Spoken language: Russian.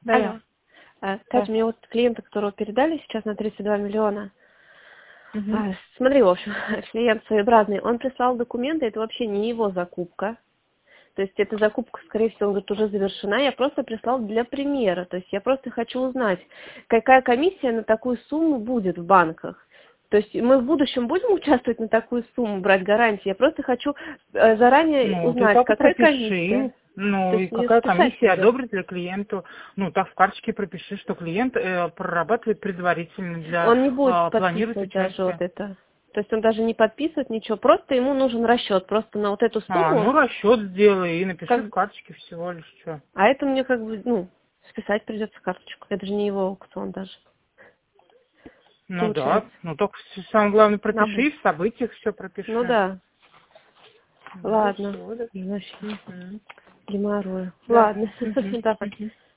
Да, Алло. Катя, да. мне вот клиента, которого передали сейчас на 32 миллиона. Угу. Смотри, в общем, клиент своеобразный. Он прислал документы, это вообще не его закупка. То есть эта закупка, скорее всего, он говорит, уже завершена. Я просто прислал для примера. То есть я просто хочу узнать, какая комиссия на такую сумму будет в банках. То есть мы в будущем будем участвовать на такую сумму, брать гарантии. Я просто хочу заранее Ну, ты узнать, так и какая комиссия. пропиши. Ну, То и есть мне какая списать комиссия придется. одобрит ли клиенту? Ну, так в карточке пропиши, что клиент прорабатывает предварительно Он не будет планирует подписывать даже вот участие. это. То есть он даже не подписывает ничего, просто ему нужен расчет. Просто на вот эту Ну, сумму, расчет сделай и напиши как... в карточке всего лишь что. а это мне как бы, списать придется карточку. Это же не его аукцион даже, Ну да, получается. ну только самое главное Набор. пропиши, в событиях все Ну пропиши. да, Вот и ладно. все. Вообще, Угу. геморрой. Да. Ладно, Угу. давай. Угу.